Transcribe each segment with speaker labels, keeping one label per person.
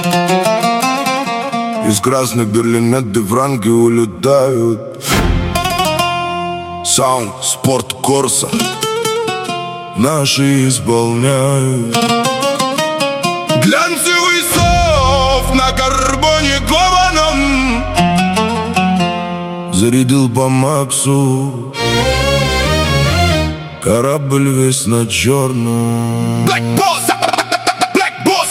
Speaker 1: Из красных берлинет франки улетают. Саунд, спорт, корса наши исполняют. Глянцевый софт на карбоне кованом. Зарядил по максу, корабль весь на черном. Black Boss, Black Boss.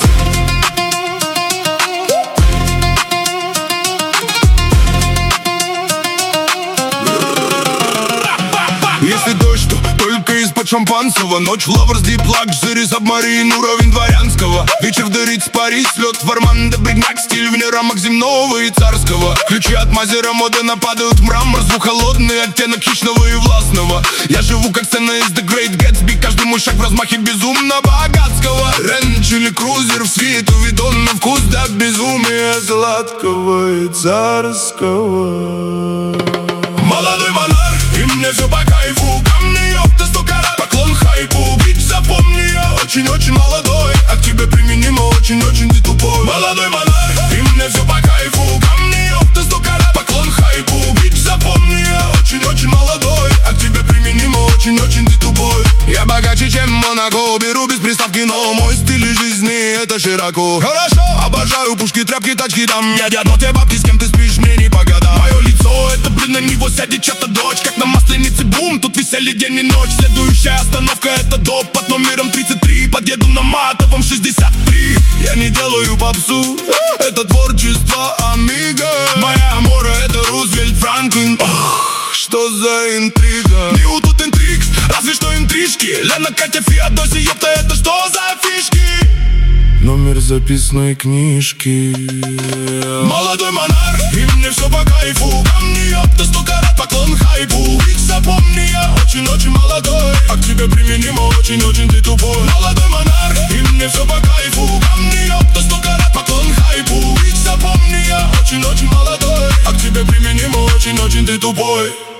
Speaker 1: Если дождь, то только из-под шампанского. Ночь лавр, диплак, жири, сабмарин, уровень дворянского. Вечер дарит Париж, лед в Армандо, бригнак, стиль вне рамок земного и царского. Ключи от Мазера, мода нападают в мрамор. Звук холодный, оттенок хищного и властного. Я живу как сцена из The Great Gatsby. Каждый мой шаг в размахе безумно богатского. Ренч или крузер в свиту, ведь он на вкус до безумия сладкого и царского. Молодой монарх, и мне все по кайфу. Камни, ёпта, 100 карат, поклон хайпу. Бич, запомни, я очень-очень молодой. А к тебе применимо очень-очень ты тупой. Молодой монарх, и мне все по кайфу. Камни, ёпта, 100 карат, поклон хайпу. Бич, запомни, я очень-очень молодой. А к тебе применимо очень-очень ты тупой. Я богаче, чем Монако, беру без приставки, но мой стиль жизни это широко. Хорошо, обожаю пушки, тряпки, тачки, там ядят. Но те бабки, с кем ты спишь, мне не по годам. Мое лицо, это блин, на него сядет чья-то дочь. Как на масленице бум, тут веселье день и ночь. Следующая остановка это доп под номером 33. Подъеду на матовом 63. Я не делаю попсу, это творчество Амиго. Моя амора это Рузвельт Франклин. Ох, что за интрига. Нью тут интриг, разве что интрижки. Лена, Катя, Феодосия, ёпта, это что за фишки? Номер записной книжки. Молодой монарх, и мне все по кайфу. Камни, ёпта, 100 карат, поклон хайпу. Бич, запомни, я очень-очень молодой. А к тебе применимо очень-очень ты тупой. Молодой монарх, и мне все по кайфу. Камни, ёпта, 100 карат, поклон хайпу. Бич, запомни, я очень-очень молодой. А к тебе применимо очень-очень ты тупой.